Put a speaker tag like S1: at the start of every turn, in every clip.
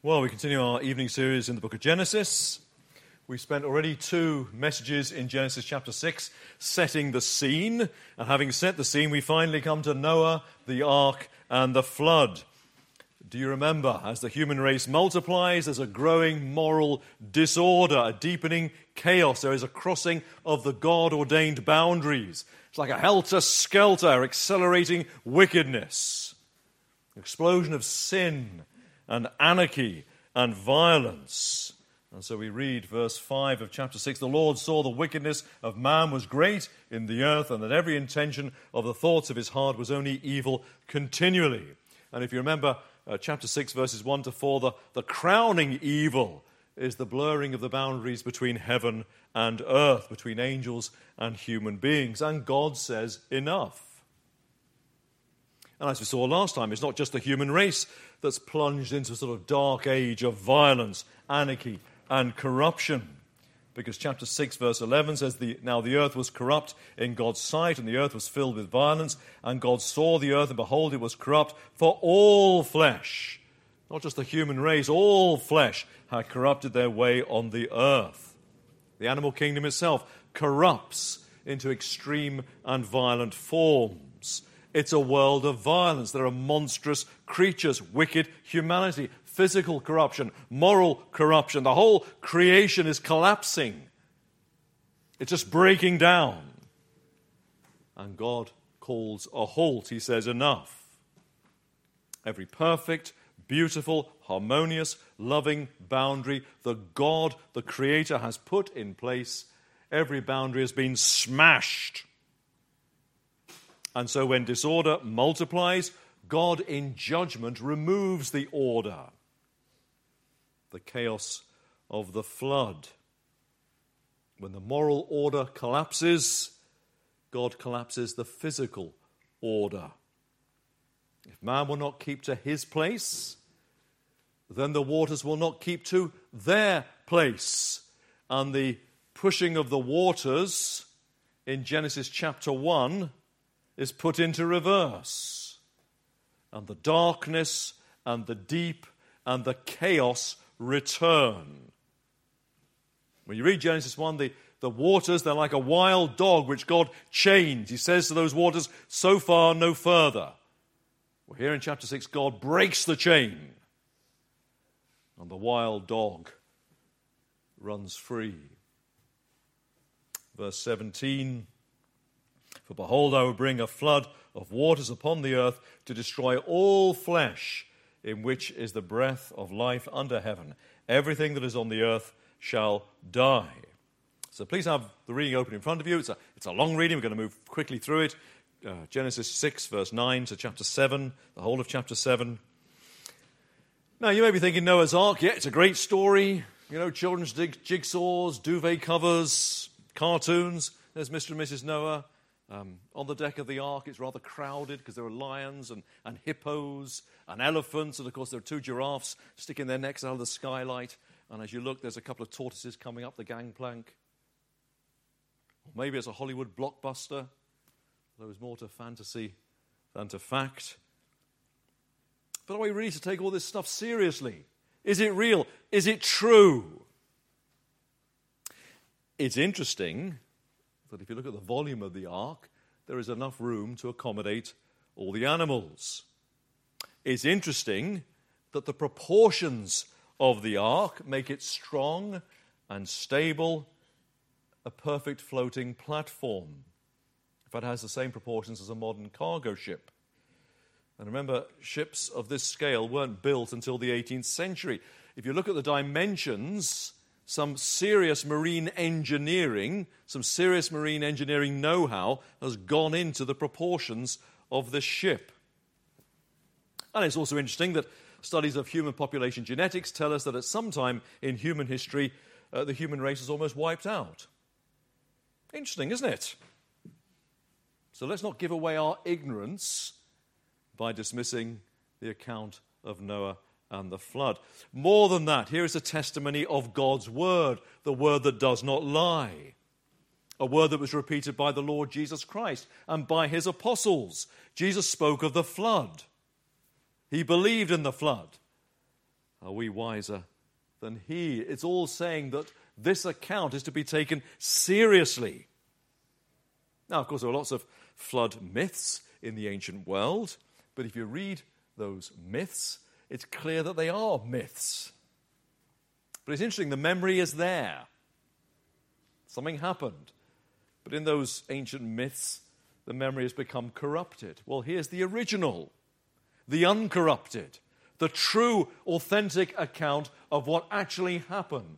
S1: Well, we continue our evening series in the book of Genesis. We spent already 2 messages in Genesis chapter 6 setting the scene. And having set the scene, we finally come to Noah, the ark, and the flood. Do you remember, as the human race multiplies, there's a growing moral disorder, a deepening chaos. There is a crossing of the God-ordained boundaries. It's like a helter-skelter, accelerating wickedness. Explosion of sin and anarchy and violence. And so we read verse 5 of chapter 6, "The Lord saw the wickedness of man was great in the earth, and that every intention of the thoughts of his heart was only evil continually." And if you remember chapter 6, verses 1 to 4, the crowning evil is the blurring of the boundaries between heaven and earth, between angels and human beings. And God says, enough. And as we saw last time, it's not just the human race that's plunged into a sort of dark age of violence, anarchy, and corruption. Because chapter 6, verse 11 says, "Now the earth was corrupt in God's sight, and the earth was filled with violence. And God saw the earth, and behold, it was corrupt, for all flesh," not just the human race, all flesh had corrupted their way on the earth. The animal kingdom itself corrupts into extreme and violent forms. It's a world of violence. There are monstrous creatures, wicked humanity, physical corruption, moral corruption. The whole creation is collapsing. It's just breaking down. And God calls a halt. He says, enough. Every perfect, beautiful, harmonious, loving boundary that God, the Creator, has put in place, every boundary has been smashed. And so when disorder multiplies, God in judgment removes the order. The chaos of the flood. When the moral order collapses, God collapses the physical order. If man will not keep to his place, then the waters will not keep to their place. And the pushing of the waters in Genesis chapter 1 is put into reverse. And the darkness and the deep and the chaos return. When you read Genesis 1, the waters, they're like a wild dog which God chains. He says to those waters, so far, no further. Well, here in chapter 6, God breaks the chain. And the wild dog runs free. Verse 17, "For behold, I will bring a flood of waters upon the earth to destroy all flesh, in which is the breath of life under heaven. Everything that is on the earth shall die." So please have the reading open in front of you. It's a long reading. We're going to move quickly through it. Genesis 6, verse 9 to chapter 7, the whole of chapter 7. Now, you may be thinking, Noah's Ark, yeah, it's a great story. You know, children's jigsaws, duvet covers, cartoons. There's Mr. and Mrs. Noah. On the deck of the ark, it's rather crowded because there are lions and hippos and elephants. And, of course, there are 2 giraffes sticking their necks out of the skylight. And as you look, there's a couple of tortoises coming up the gangplank. Or maybe it's a Hollywood blockbuster. There is more to fantasy than to fact. But are we really to take all this stuff seriously? Is it real? Is it true? It's interesting that if you look at the volume of the ark, there is enough room to accommodate all the animals. It's interesting that the proportions of the ark make it strong and stable, a perfect floating platform. In fact, it has the same proportions as a modern cargo ship. And remember, ships of this scale weren't built until the 18th century. If you look at the dimensions, some serious marine engineering know-how has gone into the proportions of this ship. And it's also interesting that studies of human population genetics tell us that at some time in human history, the human race is almost wiped out. Interesting, isn't it? So let's not give away our ignorance by dismissing the account of Noah and the flood. More than that, here is a testimony of God's word, the word that does not lie. A word that was repeated by the Lord Jesus Christ and by his apostles. Jesus spoke of the flood. He believed in the flood. Are we wiser than he? It's all saying that this account is to be taken seriously. Now, of course, there are lots of flood myths in the ancient world, but if you read those myths, it's clear that they are myths. But it's interesting, the memory is there. Something happened. But in those ancient myths, the memory has become corrupted. Well, here's the original, the uncorrupted, the true, authentic account of what actually happened.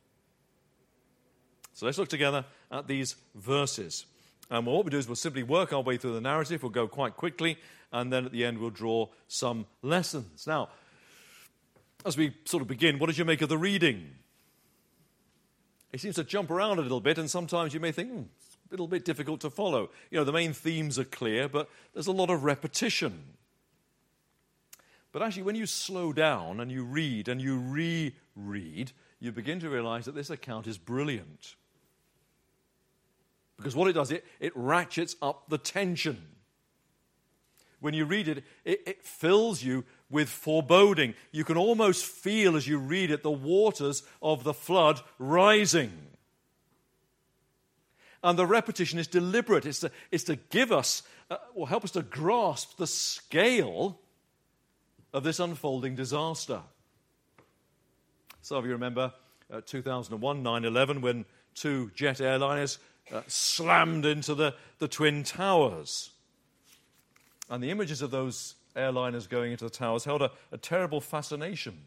S1: So let's look together at these verses. And what we do is we'll simply work our way through the narrative. We'll go quite quickly, and then at the end we'll draw some lessons. Now, as we sort of begin, what did you make of the reading? It seems to jump around a little bit, and sometimes you may think, it's a little bit difficult to follow. You know, the main themes are clear, but there's a lot of repetition. But actually, when you slow down and you read and you reread, you begin to realize that this account is brilliant. Because what it does, it ratchets up the tension. When you read it, it fills you with foreboding. You can almost feel as you read it the waters of the flood rising. And the repetition is deliberate. It's to give us, or help us to grasp the scale of this unfolding disaster. Some of you remember 2001, 9/11, when two jet airliners slammed into the Twin Towers. And the images of those airliners going into the towers held a terrible fascination.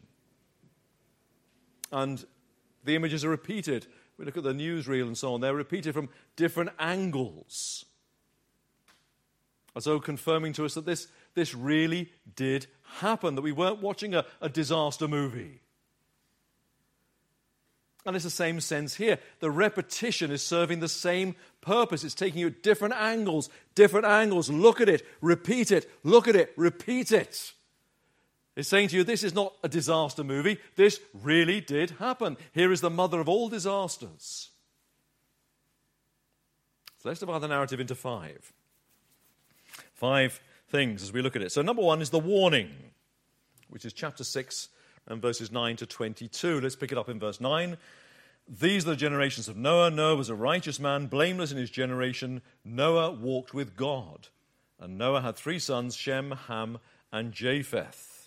S1: And the images are repeated. We look at the newsreel and so on. They're repeated from different angles, as though confirming to us that this really did happen, that we weren't watching a disaster movie. And it's the same sense here. The repetition is serving the same purpose. It's taking you at different angles. Look at it, repeat it, look at it, repeat it. It's saying to you, this is not a disaster movie. This really did happen. Here is the mother of all disasters. So let's divide the narrative into five. 5 things as we look at it. So number 1 is the warning, which is chapter 6 and verses 9 to 22. Let's pick it up in verse 9. These are the generations of Noah. Noah was a righteous man, blameless in his generation. Noah walked with God. And Noah had 3 sons, Shem, Ham, and Japheth.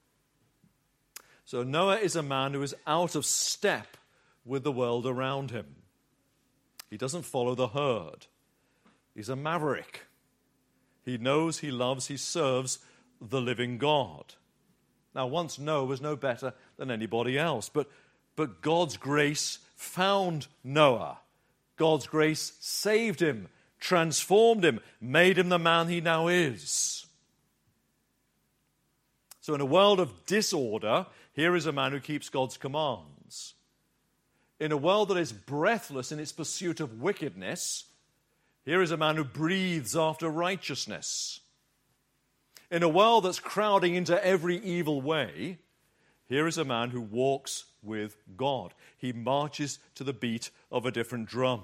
S1: So Noah is a man who is out of step with the world around him. He doesn't follow the herd. He's a maverick. He knows, he loves, he serves the living God. Now, once Noah was no better than anybody else, but God's grace found Noah. God's grace saved him, transformed him, made him the man he now is. So in a world of disorder, here is a man who keeps God's commands. In a world that is breathless in its pursuit of wickedness, here is a man who breathes after righteousness. In a world that's crowding into every evil way, here is a man who walks with God. He marches to the beat of a different drum.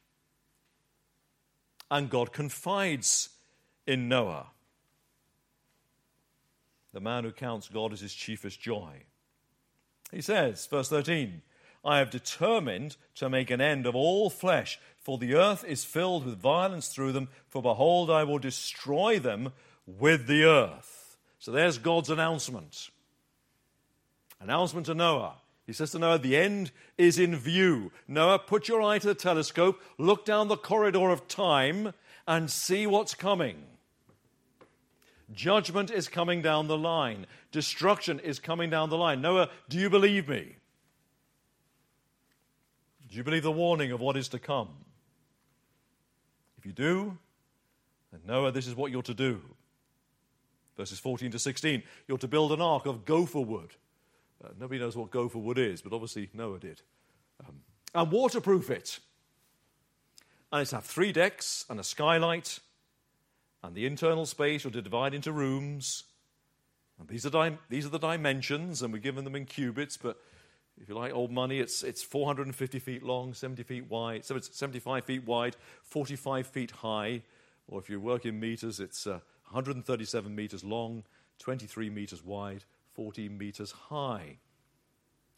S1: And God confides in Noah, the man who counts God as his chiefest joy. He says, verse 13, I have determined to make an end of all flesh, for the earth is filled with violence through them, for behold, I will destroy them with the earth. So there's God's announcement. Announcement to Noah. He says to Noah, the end is in view. Noah, put your eye to the telescope, look down the corridor of time, and see what's coming. Judgment is coming down the line. Destruction is coming down the line. Noah, do you believe me? Do you believe the warning of what is to come? If you do, then Noah, this is what you're to do. Verses 14 to 16, you're to build an ark of gopher wood. Nobody knows what gopher wood is, but obviously Noah did. And waterproof it. And it's to have 3 decks and a skylight. And the internal space you're to divide into rooms. And these are the dimensions, and we're given them in cubits, but if you like old money, it's 450 feet long, 70 feet wide, 75 feet wide, 45 feet high. Or if you work in meters, it's 137 meters long, 23 meters wide, 14 meters high.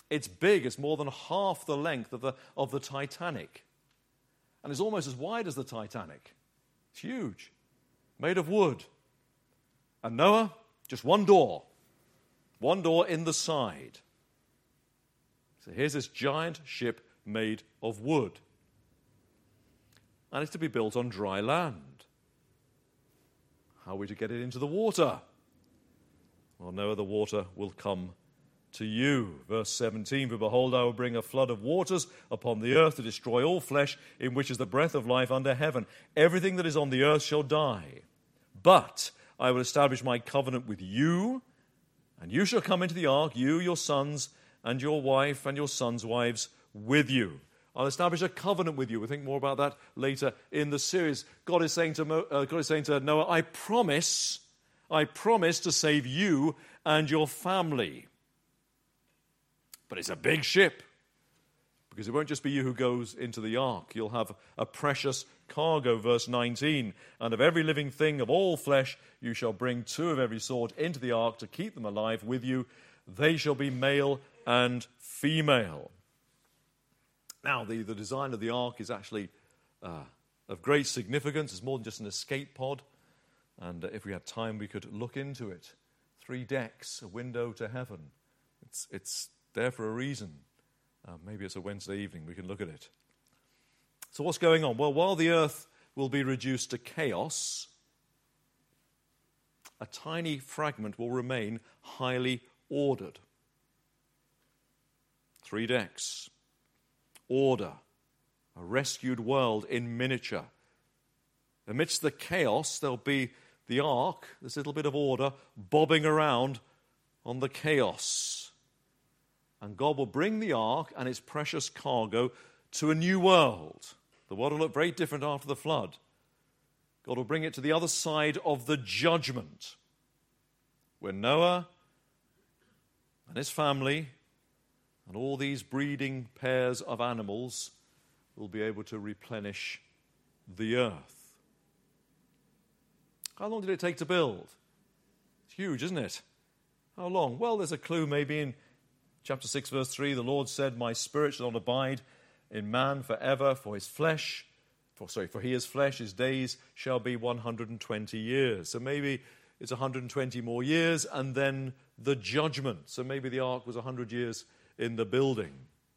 S1: It's big. It's more than half the length of the Titanic. And it's almost as wide as the Titanic. It's huge. Made of wood. And Noah, just one door. One door in the side. So here's this giant ship made of wood. And it's to be built on dry land. How are we to get it into the water? Well, Noah, the water will come to you. Verse 17, for behold, I will bring a flood of waters upon the earth to destroy all flesh, in which is the breath of life under heaven. Everything that is on the earth shall die. But I will establish my covenant with you, and you shall come into the ark, you, your sons, and your wife, and your sons' wives with you. I'll establish a covenant with you. We'll think more about that later in the series. God is saying to Noah, I promise to save you and your family. But it's a big ship, because it won't just be you who goes into the ark. You'll have a precious cargo, verse 19. And of every living thing of all flesh you shall bring 2 of every sort into the ark to keep them alive with you. They shall be male and female. Now, the design of the ark is actually of great significance. It's more than just an escape pod. And if we had time, we could look into it. 3 decks, a window to heaven. It's there for a reason. Maybe it's a Wednesday evening. We can look at it. So what's going on? Well, while the earth will be reduced to chaos, a tiny fragment will remain highly ordered. 3 decks. Order. A rescued world in miniature. Amidst the chaos, there'll be the ark, this little bit of order, bobbing around on the chaos. And God will bring the ark and its precious cargo to a new world. The world will look very different after the flood. God will bring it to the other side of the judgment, where Noah and his family and all these breeding pairs of animals will be able to replenish the earth. How long did it take to build? It's huge, isn't it? How long? Well, there's a clue maybe in chapter 6, verse 3. The Lord said, my spirit shall not abide in man forever, for he is flesh, his days shall be 120 years. So maybe it's 120 more years, and then the judgment. So maybe the ark was 100 years in the building.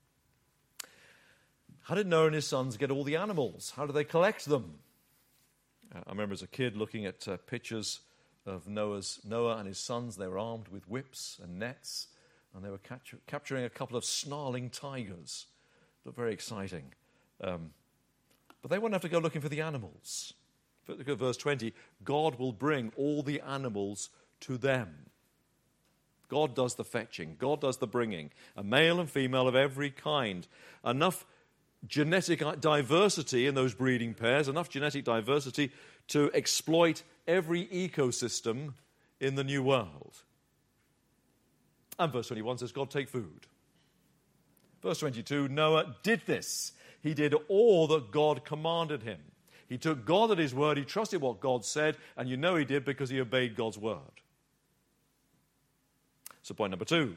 S1: How did Noah and his sons get all the animals? How did they collect them? I remember as a kid looking at pictures of Noah and his sons. They were armed with whips and nets, and they were capturing a couple of snarling tigers. Looked very exciting. But they won't have to go looking for the animals. Look at verse 20. God will bring all the animals to them. God does the fetching. God does the bringing. A male and female of every kind. Enough genetic diversity in those breeding pairs, enough genetic diversity to exploit every ecosystem in the new world. And verse 21 says, God take food. Verse 22, Noah did this. He did all that God commanded him. He took God at his word. He trusted what God said, and you know he did because he obeyed God's word. So point number 2.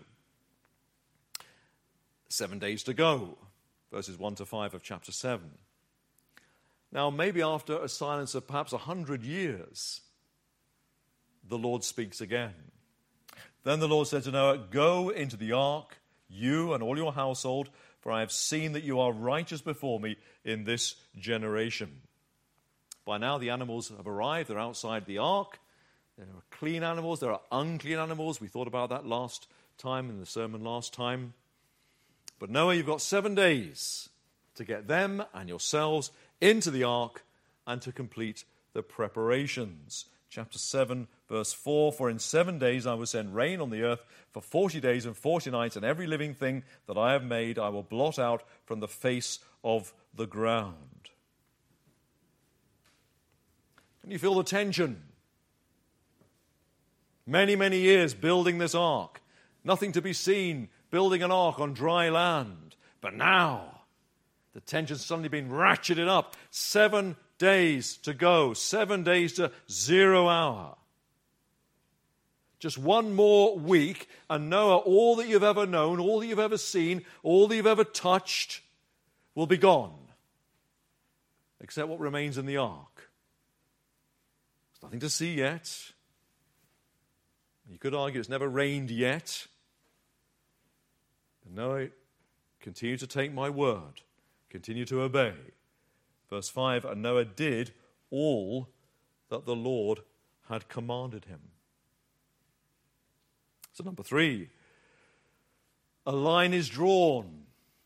S1: 7 days to go. Verses 1 to 5 of chapter 7. Now, maybe after a silence of perhaps 100 years, the Lord speaks again. Then the Lord said to Noah, go into the ark, you and all your household, for I have seen that you are righteous before me in this generation. By now the animals have arrived. They're outside the ark. There are clean animals. There are unclean animals. We thought about that last time in the sermon last time. But Noah, you've got 7 days to get them and yourselves into the ark and to complete the preparations. Chapter 7, verse 4, for in 7 days I will send rain on the earth for 40 days and 40 nights, and every living thing that I have made I will blot out from the face of the ground. Can you feel the tension? Many, many years building this ark. Nothing to be seen, building an ark on dry land. But now, the tension's suddenly been ratcheted up. 7 days to go. 7 days to 0 hour. Just one more week, and Noah, all that you've ever known, all that you've ever seen, all that you've ever touched will be gone, except what remains in the ark. There's nothing to see yet. You could argue it's never rained yet. But Noah, continue to take my word. Continue to obey. Verse 5, and Noah did all that the Lord had commanded him. So number 3, a line is drawn.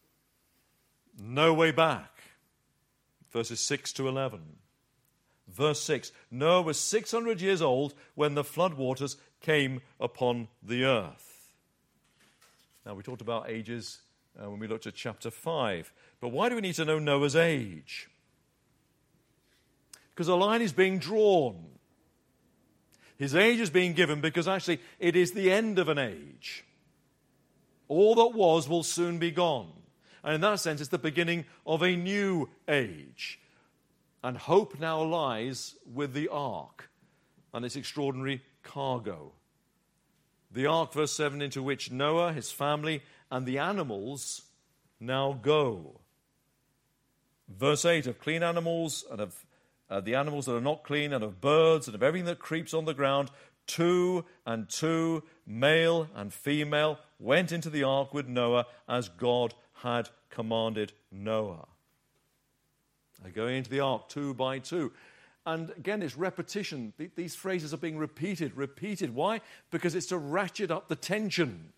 S1: No way back. Verses 6 to 11. Verse 6, Noah was 600 years old when the floodwaters came upon the earth. Now, we talked about ages when we looked at chapter 5. But why do we need to know Noah's age? Because a line is being drawn. His age is being given because actually it is the end of an age. All that was will soon be gone. And in that sense, it's the beginning of a new age. And hope now lies with the ark and its extraordinary cargo. The ark, verse 7, into which Noah, his family, and the animals now go. Verse 8, of clean animals and of the animals that are not clean, and of birds and of everything that creeps on the ground, 2 and 2, male and female, went into the ark with Noah as God had commanded Noah. They're going into the ark 2 by 2. And again, it's repetition. These phrases are being repeated. Why? Because it's to ratchet up the tension.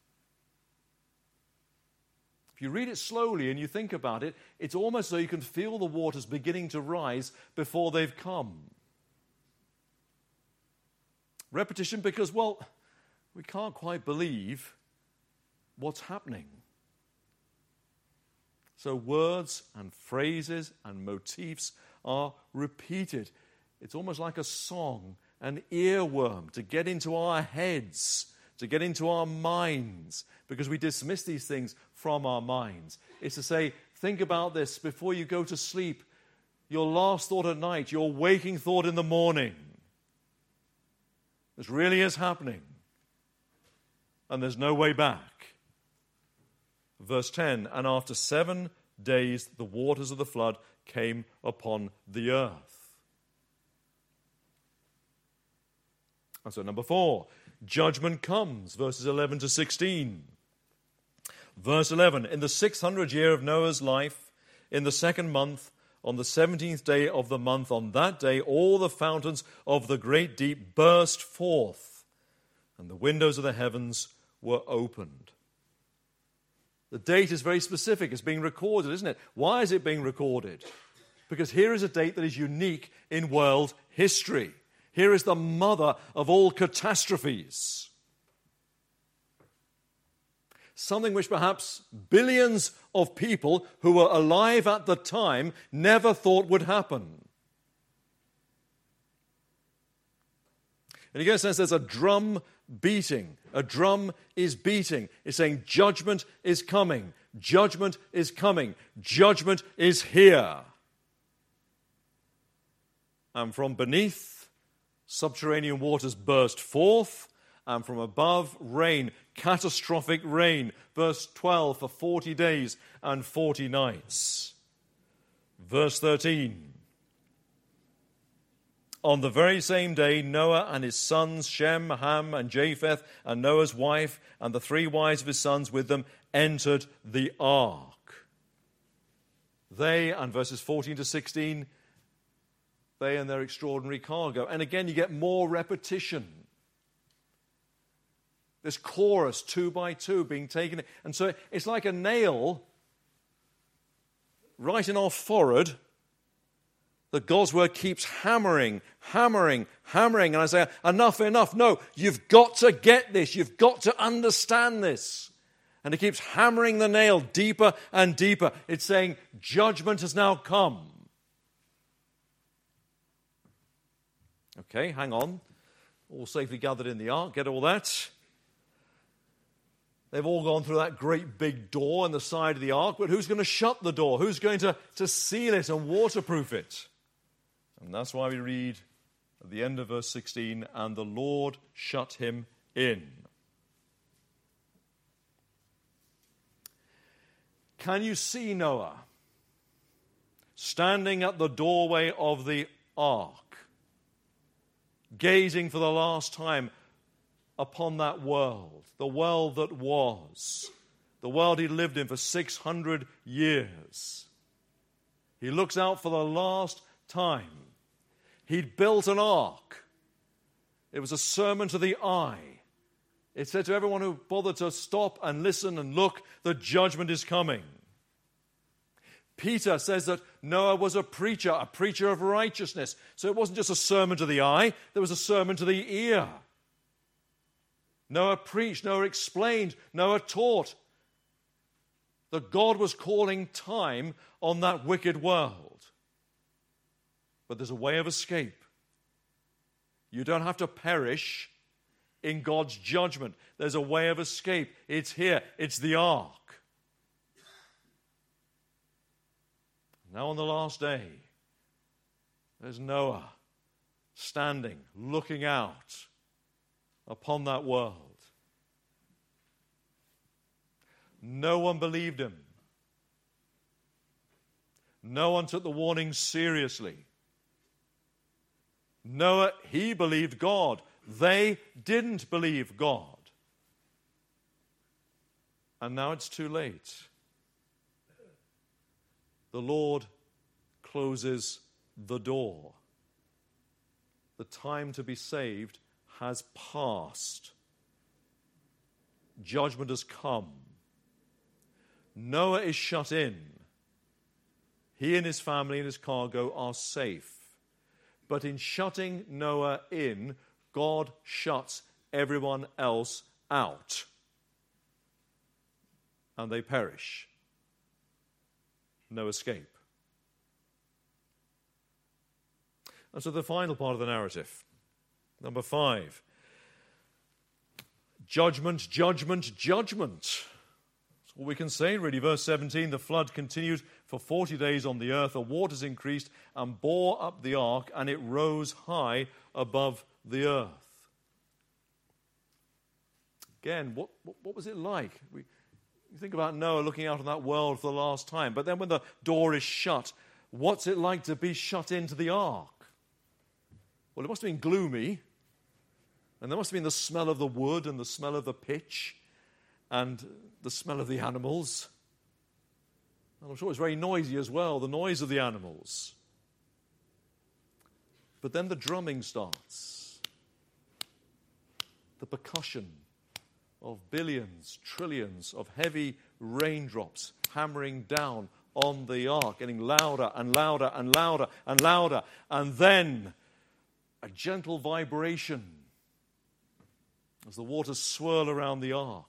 S1: If you read it slowly and you think about it, it's almost so you can feel the waters beginning to rise before they've come. Repetition because, well, we can't quite believe what's happening. So words and phrases and motifs are repeated. It's almost like a song, an earworm to get into our heads, to get into our minds, because we dismiss these things from our minds. It's to say, think about this before you go to sleep, your last thought at night, your waking thought in the morning. This really is happening. And there's no way back. Verse 10, and after 7 days the waters of the flood came upon the earth. And so number 4, judgment comes, verses 11 to 16. Verse 11, in the 600th year of Noah's life, in the 2nd month, on the 17th day of the month, on that day all the fountains of the great deep burst forth, and the windows of the heavens were opened. The date is very specific. It's being recorded, isn't it? Why is it being recorded? Because here is a date that is unique in world history. Here is the mother of all catastrophes. Something which perhaps billions of people who were alive at the time never thought would happen. And again, it says there's a drum beating. A drum is beating. It's saying judgment is coming. Judgment is coming. Judgment is here. And from beneath, subterranean waters burst forth, and from above, rain, catastrophic rain. Verse 12, for 40 days and 40 nights. Verse 13. On the very same day, Noah and his sons, Shem, Ham, and Japheth, and Noah's wife, and the 3 wives of his sons with them, entered the ark. They, and verses 14 to 16, they and their extraordinary cargo. And again, you get more repetition. This chorus, 2 by 2, being taken. And so it's like a nail right in our forehead that God's word keeps hammering. And I say, enough. No, you've got to get this. You've got to understand this. And it keeps hammering the nail deeper and deeper. It's saying, judgment has now come. Okay, hang on. All safely gathered in the ark. Get all that? They've all gone through that great big door on the side of the ark, but who's going to shut the door? Who's going to seal it and waterproof it? And that's why we read at the end of verse 16, and the Lord shut him in. Can you see Noah standing at the doorway of the ark, gazing for the last time upon that world, the world that was, the world he lived in for 600 years? He looks out for the last time. He'd built an ark. It was a sermon to the eye. It said to everyone who bothered to stop and listen and look, the judgment is coming. Peter says that Noah was a preacher of righteousness. So it wasn't just a sermon to the eye, there was a sermon to the ear. Noah preached, Noah explained, Noah taught that God was calling time on that wicked world. But there's a way of escape. You don't have to perish in God's judgment. There's a way of escape. It's here. It's the ark. Now on the last day, there's Noah standing, looking out upon that world. No one believed him. No one took the warning seriously. Noah, he believed God. They didn't believe God. And now it's too late. The Lord closes the door. The time to be saved has passed. Judgment has come. Noah is shut in. He and his family and his cargo are safe. But in shutting Noah in, God shuts everyone else out. And they perish. No escape. And so the final part of the narrative, number 5. Judgment, judgment, judgment. That's all we can say, really. Verse 17, the flood continued for 40 days on the earth. The waters increased and bore up the ark, and it rose high above the earth. Again, what was it like? You think about Noah looking out on that world for the last time. But then when the door is shut, what's it like to be shut into the ark? Well, it must have been gloomy. And there must have been the smell of the wood and the smell of the pitch and the smell of the animals. And I'm sure it's very noisy as well, the noise of the animals. But then the drumming starts. The percussion of billions, trillions of heavy raindrops hammering down on the ark, getting louder and louder and louder and louder. And then a gentle vibration as the waters swirl around the ark.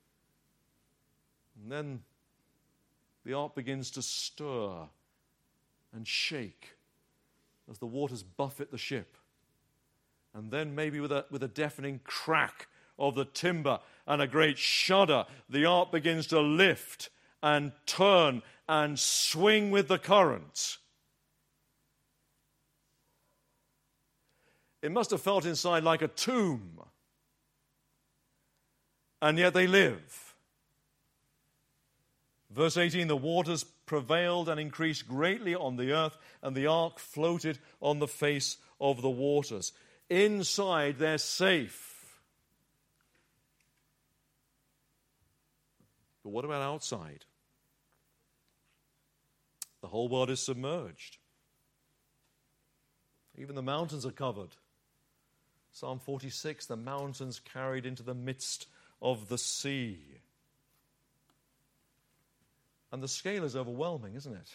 S1: And then the ark begins to stir and shake as the waters buffet the ship. And then maybe with a deafening crack of the timber and a great shudder, the ark begins to lift and turn and swing with the current. It must have felt inside like a tomb. And yet they live. Verse 18, the waters prevailed and increased greatly on the earth, and the ark floated on the face of the waters. Inside, they're safe. But what about outside? The whole world is submerged. Even the mountains are covered. Psalm 46, the mountains carried into the midst of the sea. And the scale is overwhelming, isn't it?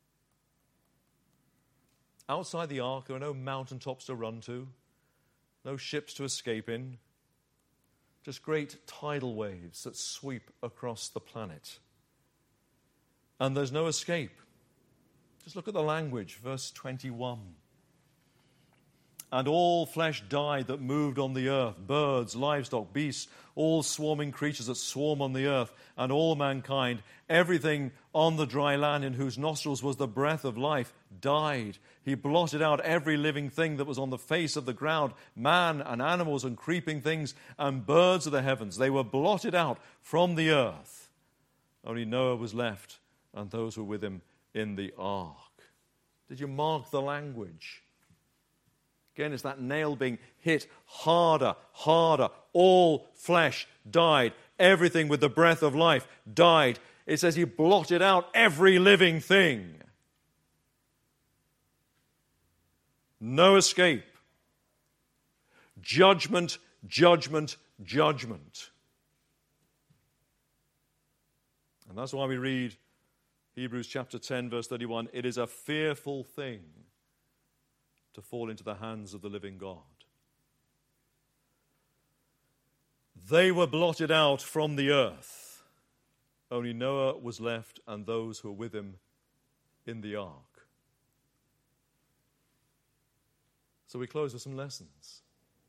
S1: Outside the ark, there are no mountaintops to run to, no ships to escape in, just great tidal waves that sweep across the planet. And there's no escape. Just look at the language, verse 21. And all flesh died that moved on the earth, birds, livestock, beasts, all swarming creatures that swarm on the earth, and all mankind, everything on the dry land in whose nostrils was the breath of life, died. He blotted out every living thing that was on the face of the ground, man and animals and creeping things and birds of the heavens. They were blotted out from the earth. Only Noah was left and those who were with him in the ark. Did you mark the language? Again, it's that nail being hit harder, harder. All flesh died. Everything with the breath of life died. It says he blotted out every living thing. No escape. Judgment, judgment, judgment. And that's why we read Hebrews chapter 10, verse 31, it is a fearful thing to fall into the hands of the living God. They were blotted out from the earth. Only Noah was left and those who were with him in the ark. So we close with some lessons.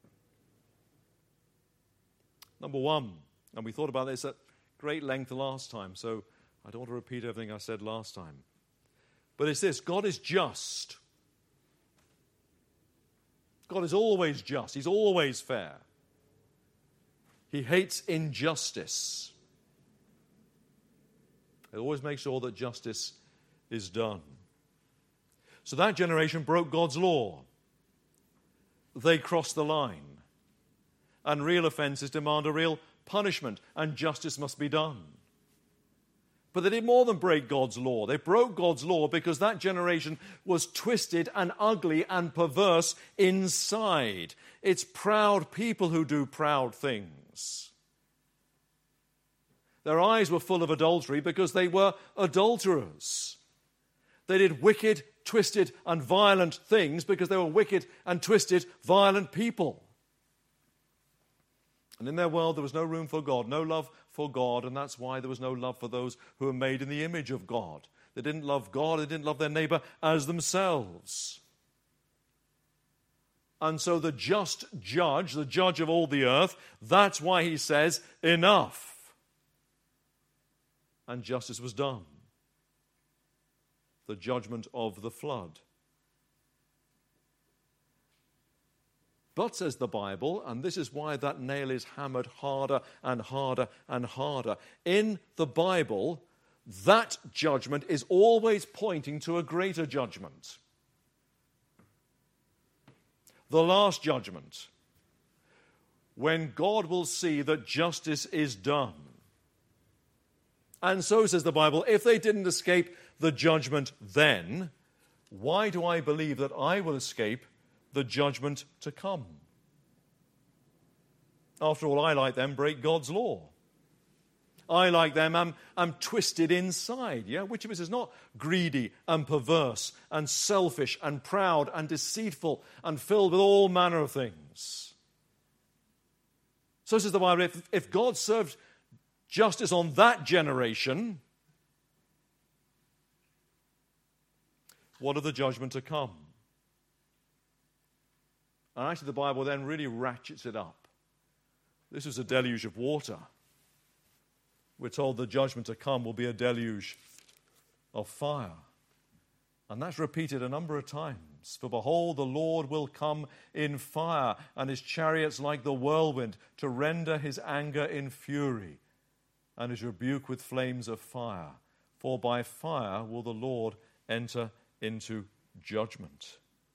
S1: Number one, and we thought about this at great length last time, so I don't want to repeat everything I said last time. But it's this: God is just. God is always just. He's always fair. He hates injustice. He always makes sure that justice is done. So that generation broke God's law. They crossed the line. And real offences demand a real punishment, and justice must be done. But they did more than break God's law. They broke God's law because that generation was twisted and ugly and perverse inside. It's proud people who do proud things. Their eyes were full of adultery because they were adulterers. They did wicked, twisted, and violent things because they were wicked and twisted, violent people. And in their world, there was no room for God, no love for God, and that's why there was no love for those who were made in the image of God. They didn't love God, they didn't love their neighbor as themselves. And so the just judge, the judge of all the earth, that's why he says, enough. And justice was done. The judgment of the flood. But, says the Bible, and this is why that nail is hammered harder and harder and harder, in the Bible, that judgment is always pointing to a greater judgment. The last judgment, when God will see that justice is done. And so, says the Bible, if they didn't escape the judgment then, why do I believe that I will escape the judgment to come? After all, I, like them, break God's law. I, like them, am twisted inside. Yeah, which of us is not greedy and perverse and selfish and proud and deceitful and filled with all manner of things? So says the Bible, if God served justice on that generation, what of the judgment to come? And actually the Bible then really ratchets it up. This was a deluge of water. We're told the judgment to come will be a deluge of fire. And that's repeated a number of times. For behold, the Lord will come in fire, and his chariots like the whirlwind, to render his anger in fury, and his rebuke with flames of fire. For by fire will the Lord enter into judgment.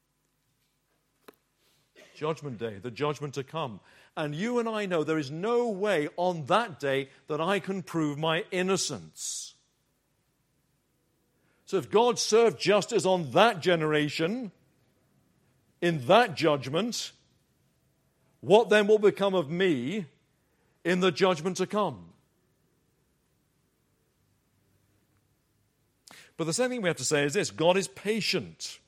S1: Judgment day, the judgment to come. And you and I know there is no way on that day that I can prove my innocence. So if God served justice on that generation, in that judgment, what then will become of me in the judgment to come? But the second thing we have to say is this: God is patient.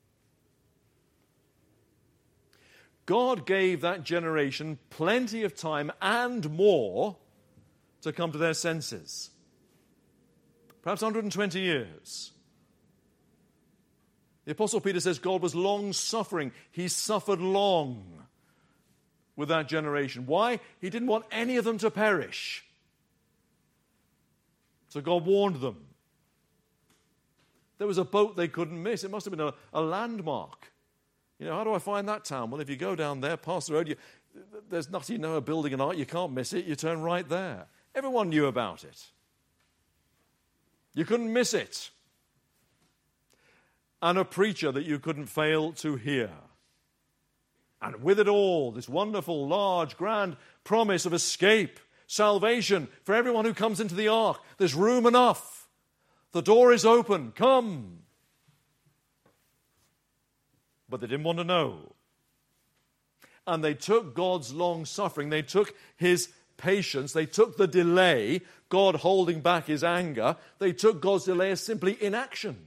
S1: God gave that generation plenty of time and more to come to their senses. Perhaps 120 years. The Apostle Peter says God was long-suffering. He suffered long with that generation. Why? He didn't want any of them to perish. So God warned them. There was a boat they couldn't miss. It must have been a landmark. How do I find that town? Well, if you go down there, past the road, there's nothing, a building and art, you can't miss it. You turn right there. Everyone knew about it. You couldn't miss it. And a preacher that you couldn't fail to hear. And with it all, this wonderful, large, grand promise of escape, salvation for everyone who comes into the ark. There's room enough. The door is open. Come. But they didn't want to know. And they took God's long suffering. They took his patience. They took the delay, God holding back his anger. They took God's delay as simply inaction.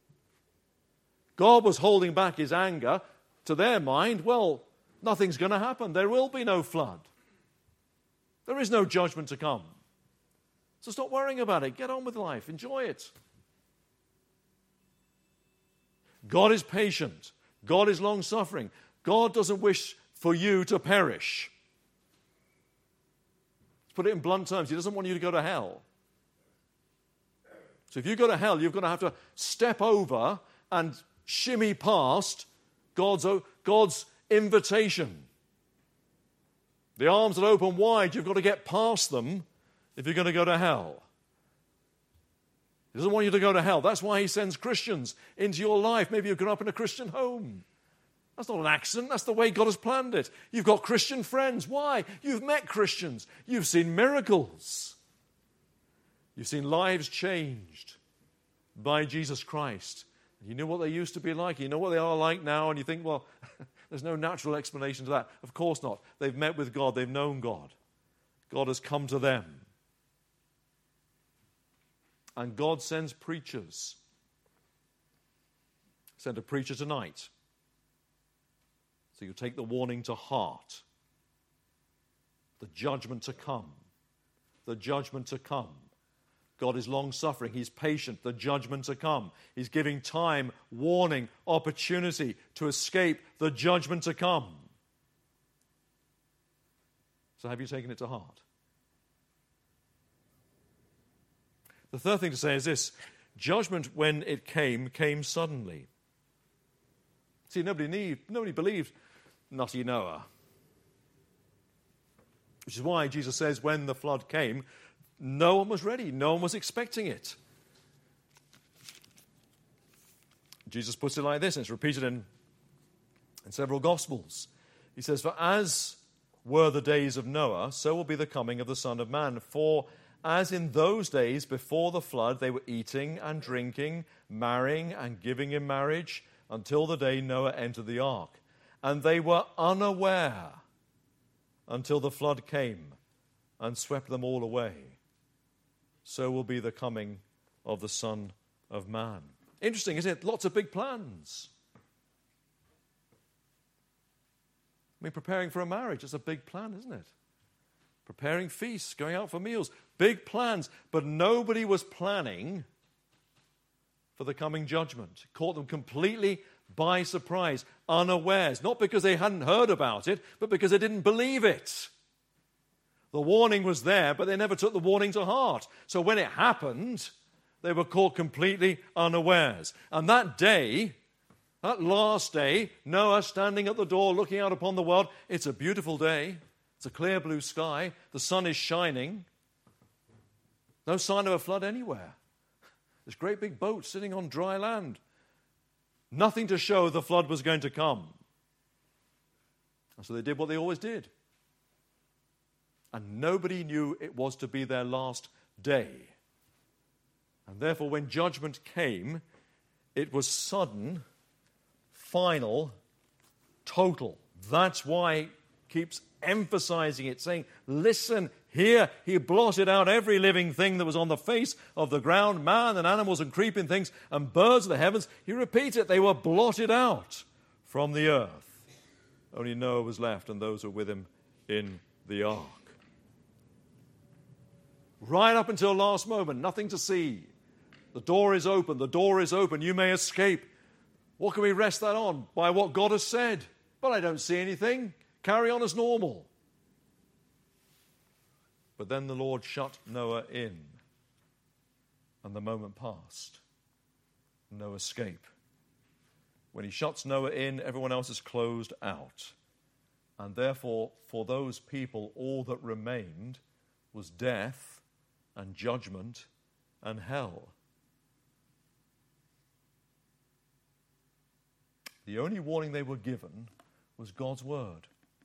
S1: God was holding back his anger. To their mind, well, nothing's going to happen. There will be no flood. There is no judgment to come. So stop worrying about it. Get on with life. Enjoy it. God is patient. God is long-suffering. God doesn't wish for you to perish. To put it in blunt terms, he doesn't want you to go to hell. So if you go to hell, you're going to have to step over and shimmy past God's invitation. The arms that open wide, you've got to get past them if you're going to go to hell. He doesn't want you to go to hell. That's why he sends Christians into your life. Maybe you grew up in a Christian home. That's not an accident. That's the way God has planned it. You've got Christian friends. Why? You've met Christians. You've seen miracles. You've seen lives changed by Jesus Christ. You knew what they used to be like. You know what they are like now. And you think, well, there's no natural explanation to that. Of course not. They've met with God. They've known God. God has come to them. And God sends preachers. Send a preacher tonight. So you take the warning to heart. The judgment to come. The judgment to come. God is long-suffering. He's patient. The judgment to come. He's giving time, warning, opportunity to escape the judgment to come. So have you taken it to heart? The third thing to say is this. Judgment, when it came suddenly. See, nobody believed nutty Noah. Which is why Jesus says when the flood came, no one was ready. No one was expecting it. Jesus puts it like this, and it's repeated in several Gospels. He says, "For as were the days of Noah, so will be the coming of the Son of Man. For as in those days before the flood, they were eating and drinking, marrying and giving in marriage, until the day Noah entered the ark. And they were unaware until the flood came and swept them all away. So will be the coming of the Son of Man." Interesting, isn't it? Lots of big plans. I mean, preparing for a marriage is a big plan, isn't it? Preparing feasts, going out for meals, big plans. But nobody was planning for the coming judgment. It caught them completely by surprise, unawares. Not because they hadn't heard about it, but because they didn't believe it. The warning was there, but they never took the warning to heart. So when it happened, they were caught completely unawares. And that day, that last day, Noah standing at the door looking out upon the world, it's a beautiful day. It's a clear blue sky. The sun is shining. No sign of a flood anywhere. This great big boat sitting on dry land. Nothing to show the flood was going to come. And so they did what they always did. And nobody knew it was to be their last day. And therefore, when judgment came, it was sudden, final, total. That's why it keeps emphasizing it, saying, listen, here he blotted out every living thing that was on the face of the ground, man and animals and creeping things and birds of the heavens. He repeats it, they were blotted out from the earth. Only Noah was left and those who were with him in the ark. Right up until last moment, nothing to see. The door is open, you may escape. What can we rest that on? By what God has said. But I don't see anything. Carry on as normal. But then the Lord shut Noah in, and the moment passed. No escape. When he shuts Noah in, everyone else is closed out. And therefore, for those people, all that remained was death and judgment and hell. The only warning they were given was God's word.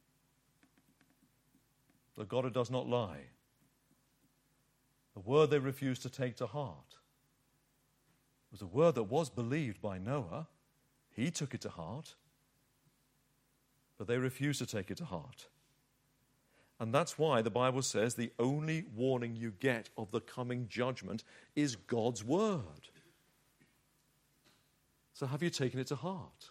S1: The God who does not lie. The word they refused to take to heart was a word that was believed by Noah. He took it to heart. But they refused to take it to heart. And that's why the Bible says the only warning you get of the coming judgment is God's word. So have you taken it to heart?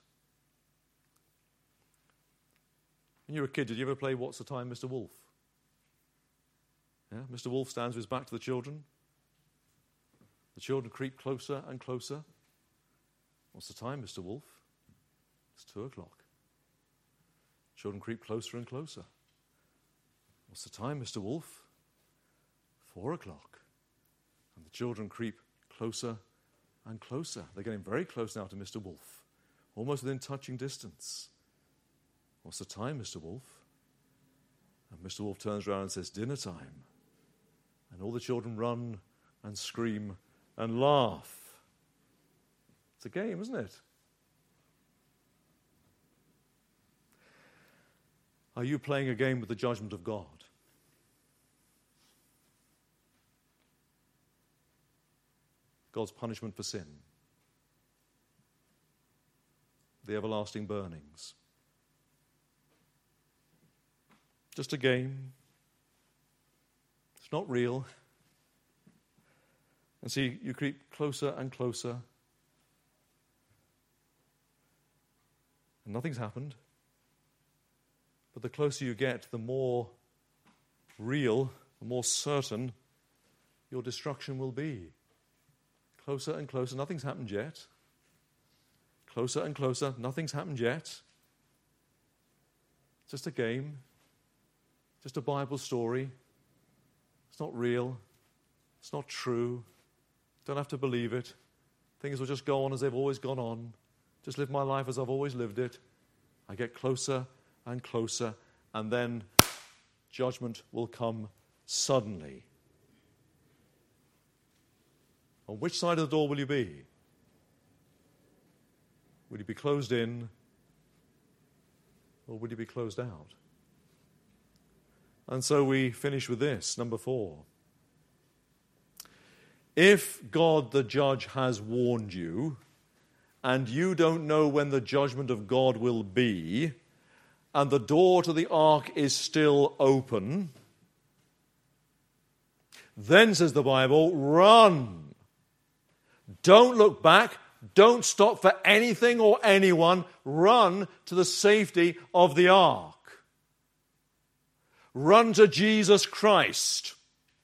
S1: When you were a kid, did you ever play What's the Time, Mr. Wolf? Yeah? Mr. Wolf stands with his back to the children. The children creep closer and closer. What's the time, Mr. Wolf? It's 2:00. Children creep closer and closer. What's the time, Mr. Wolf? 4:00. And the children creep closer and closer. They're getting very close now to Mr. Wolf, almost within touching distance. What's the time, Mr. Wolf? And Mr. Wolf turns around and says, dinner time. And all the children run and scream and laugh. It's a game, isn't it? Are you playing a game with the judgment of God? God's punishment for sin. The everlasting burnings. Just a game. It's not real. And see, you creep closer and closer. And nothing's happened. But the closer you get, the more real, the more certain your destruction will be. Closer and closer, nothing's happened yet. Closer and closer, nothing's happened yet. Just a game. Just a Bible story. It's not real. It's not true. Don't have to believe it. Things will just go on as they've always gone on. Just live my life as I've always lived it. I get closer and closer, and then judgment will come suddenly. On which side of the door will you be? Will you be closed in, or will you be closed out? And so we finish with this, number 4. If God the judge has warned you, and you don't know when the judgment of God will be, and the door to the ark is still open, then, says the Bible, run. Don't look back. Don't stop for anything or anyone. Run to the safety of the ark. Run to Jesus Christ.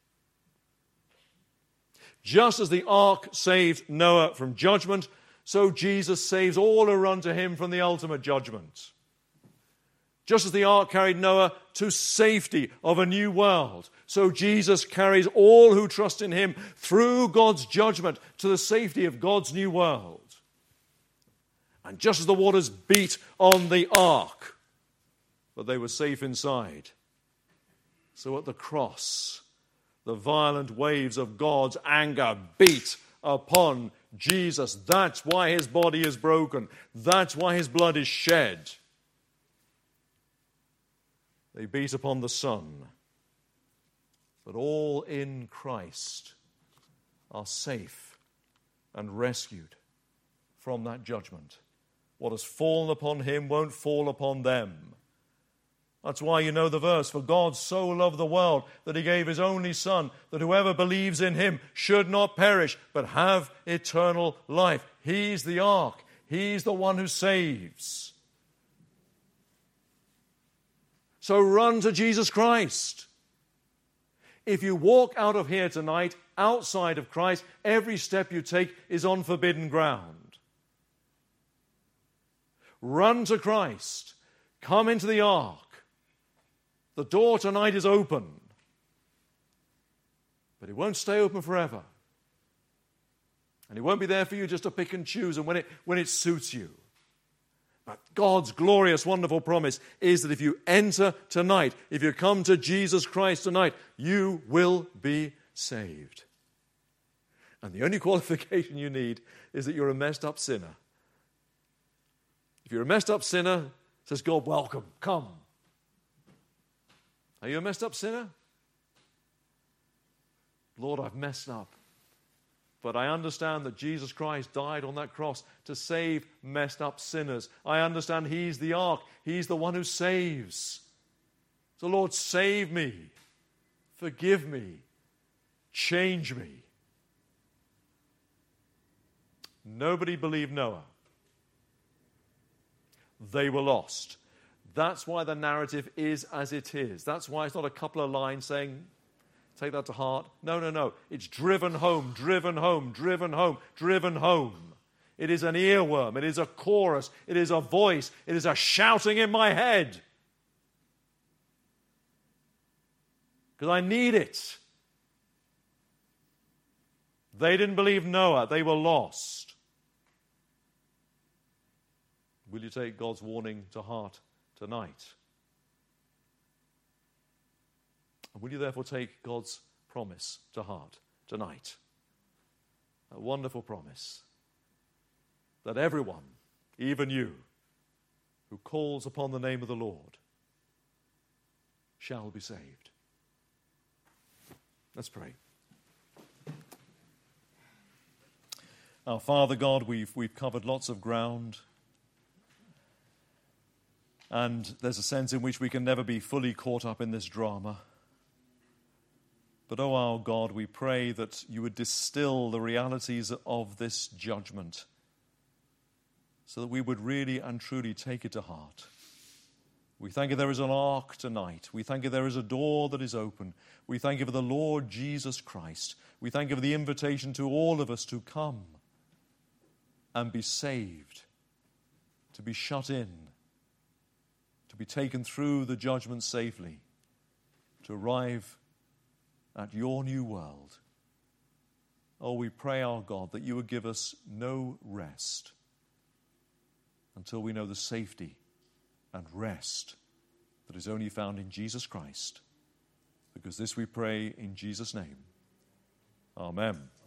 S1: Just as the ark saved Noah from judgment, so Jesus saves all who run to him from the ultimate judgment. Just as the ark carried Noah to safety of a new world, so Jesus carries all who trust in him through God's judgment to the safety of God's new world. And just as the waters beat on the ark, but they were safe inside, so at the cross, the violent waves of God's anger beat upon Jesus. That's why his body is broken. That's why his blood is shed. They beat upon the Son. But all in Christ are safe and rescued from that judgment. What has fallen upon him won't fall upon them. That's why you know the verse, for God so loved the world that he gave his only Son, that whoever believes in him should not perish, but have eternal life. He's the ark. He's the one who saves. So run to Jesus Christ. If you walk out of here tonight, outside of Christ, every step you take is on forbidden ground. Run to Christ. Come into the ark. The door tonight is open. But it won't stay open forever. And it won't be there for you just to pick and choose and when it suits you. But God's glorious, wonderful promise is that if you enter tonight, if you come to Jesus Christ tonight, you will be saved. And the only qualification you need is that you're a messed up sinner. If you're a messed up sinner, says God, welcome, come. Are you a messed up sinner? Lord, I've messed up. But I understand that Jesus Christ died on that cross to save messed up sinners. I understand He's the ark. He's the one who saves. So Lord, save me. Forgive me. Change me. Nobody believed Noah. They were lost. That's why the narrative is as it is. That's why it's not a couple of lines saying, take that to heart. No. It's driven home, driven home, driven home, driven home. It is an earworm. It is a chorus. It is a voice. It is a shouting in my head. Because I need it. They didn't believe Noah. They were lost. Will you take God's warning to heart tonight? And will you therefore take God's promise to heart tonight? A wonderful promise that everyone, even you, who calls upon the name of the Lord, shall be saved. Let's pray. Our Father God, we've covered lots of ground. And there's a sense in which we can never be fully caught up in this drama. But, oh, our God, we pray that you would distill the realities of this judgment so that we would really and truly take it to heart. We thank you there is an ark tonight. We thank you there is a door that is open. We thank you for the Lord Jesus Christ. We thank you for the invitation to all of us to come and be saved, to be shut in, to be taken through the judgment safely, to arrive at your new world. Oh, we pray, our God, that you would give us no rest until we know the safety and rest that is only found in Jesus Christ. Because this we pray in Jesus' name. Amen.